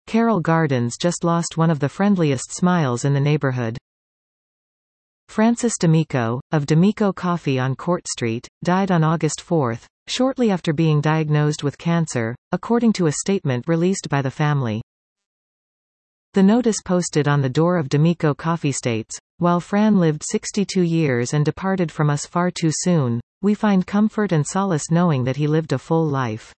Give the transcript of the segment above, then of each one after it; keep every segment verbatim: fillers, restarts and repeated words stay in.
Carroll Gardens just lost one of the friendliest smiles in the neighborhood. Francis D'Amico, of D'Amico Coffee on Court Street, died on August fourth, shortly after being diagnosed with cancer, according to a statement released by the family. The notice posted on the door of D'Amico Coffee states, "While Fran lived sixty-two years and departed from us far too soon, we find comfort and solace knowing that he lived a full life."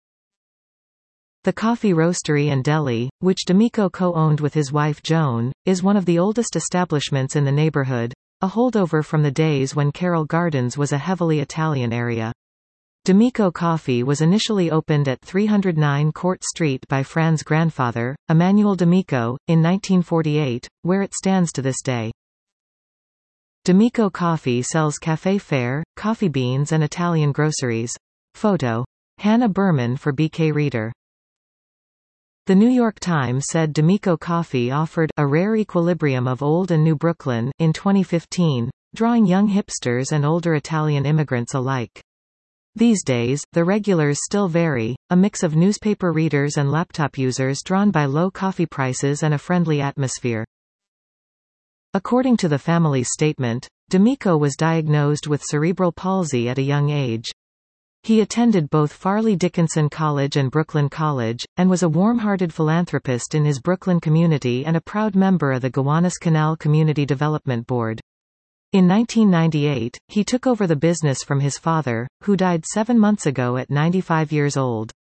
The Coffee Roastery and Deli, which D'Amico co-owned with his wife Joan, is one of the oldest establishments in the neighborhood, a holdover from the days when Carroll Gardens was a heavily Italian area. D'Amico Coffee was initially opened at three hundred nine Court Street by Fran's grandfather, Emanuel D'Amico, in nineteen forty-eight, where it stands to this day. D'Amico Coffee sells café fare, coffee beans and Italian groceries. Photo. Hannah Berman for B K Reader. The New York Times said D'Amico Coffee offered a rare equilibrium of old and new Brooklyn in twenty fifteen, drawing young hipsters and older Italian immigrants alike. These days, the regulars still vary, a mix of newspaper readers and laptop users drawn by low coffee prices and a friendly atmosphere. According to the family's statement, D'Amico was diagnosed with cerebral palsy at a young age. He attended both Farley Dickinson College and Brooklyn College, and was a warm-hearted philanthropist in his Brooklyn community and a proud member of the Gowanus Canal Community Development Board. In nineteen ninety-eight, he took over the business from his father, who died seven months ago at ninety-five years old.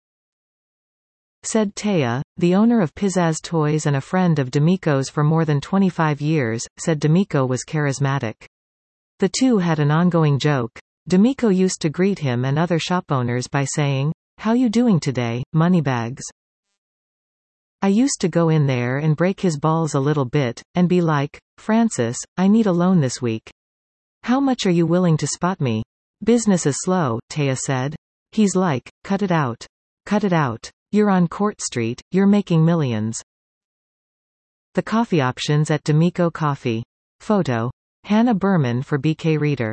Said Taya, the owner of Pizzazz Toys and a friend of D'Amico's for more than twenty-five years, said D'Amico was charismatic. The two had an ongoing joke. D'Amico used to greet him and other shop owners by saying, "How you doing today, moneybags?" I used to go in there and break his balls a little bit, and be like, "Francis, I need a loan this week. How much are you willing to spot me? Business is slow," Taya said. He's like, "Cut it out. Cut it out. You're on Court Street, you're making millions." The coffee options at D'Amico Coffee. Photo. Hannah Berman for B K Reader.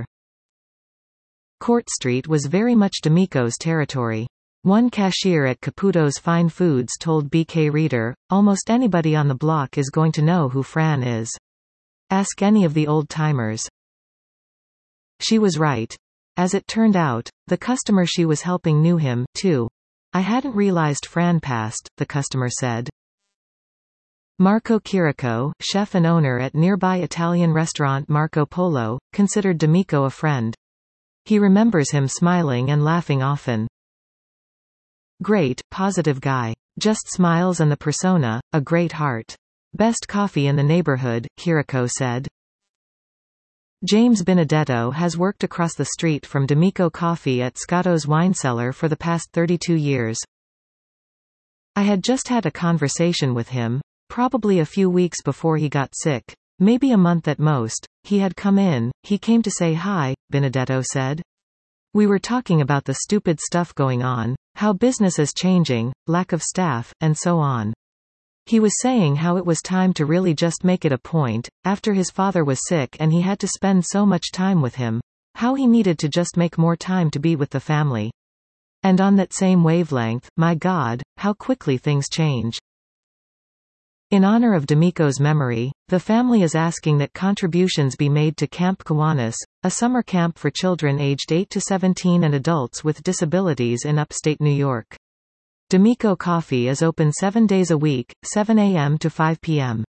Court Street was very much D'Amico's territory. One cashier at Caputo's Fine Foods told B K Reader, "Almost anybody on the block is going to know who Fran is. Ask any of the old-timers." She was right. As it turned out, the customer she was helping knew him, too. "I hadn't realized Fran passed," the customer said. Marco Chirico, chef and owner at nearby Italian restaurant Marco Polo, considered D'Amico a friend. He remembers him smiling and laughing often. "Great, positive guy. Just smiles and the persona, a great heart. Best coffee in the neighborhood," Chirico said. James Benedetto has worked across the street from D'Amico Coffee at Scotto's Wine Cellar for the past thirty-two years. "I had just had a conversation with him, probably a few weeks before he got sick. Maybe a month at most. He had come in, he came to say hi," Benedetto said. "We were talking about the stupid stuff going on, how business is changing, lack of staff, and so on. He was saying how it was time to really just make it a point, after his father was sick and he had to spend so much time with him, how he needed to just make more time to be with the family. And on that same wavelength, my God, how quickly things change." In honor of D'Amico's memory, the family is asking that contributions be made to Camp Gowanus, a summer camp for children aged eight to seventeen and adults with disabilities in upstate New York. D'Amico Coffee is open seven days a week, seven a m to five p m